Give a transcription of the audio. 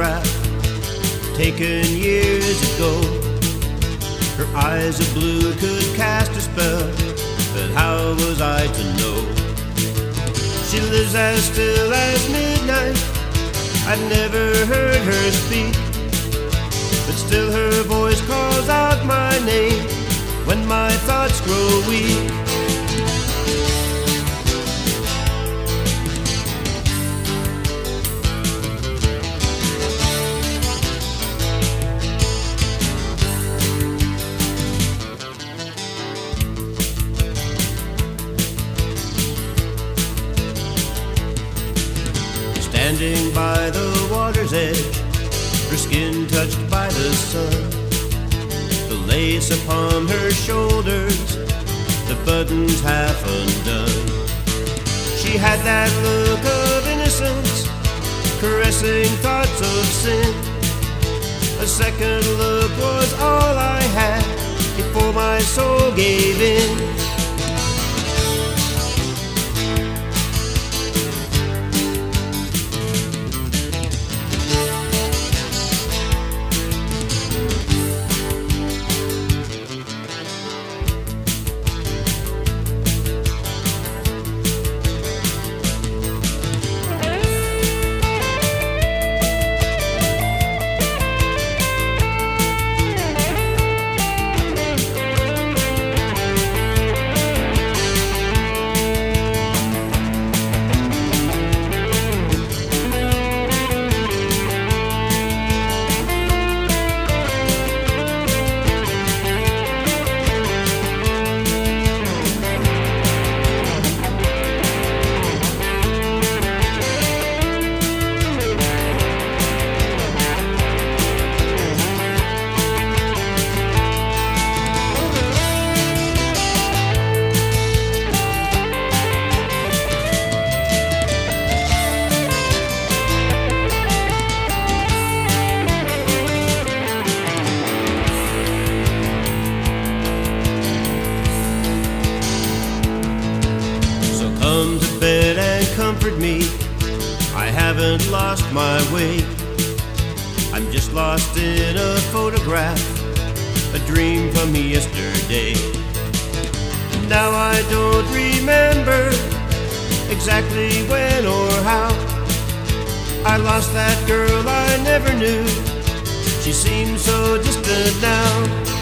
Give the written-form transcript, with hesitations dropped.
photograph taken years ago. Her eyes of blue could cast a spell, but how was I to know? She lives as still as midnight. I've never heard her speak, but still her voice calls out my name when my thoughts grow weak. Standing by the water's edge, her skin touched by the sun, the lace upon her shoulders, the buttons half undone. She had that look of innocence, caressing thoughts of sin. A second look was all I had before my soul gave in. Come to bed and comfort me, I haven't lost my way. I'm just lost in a photograph, a dream from yesterday. Now I don't remember exactly when or how I lost that girl I never knew. She seems so distant now.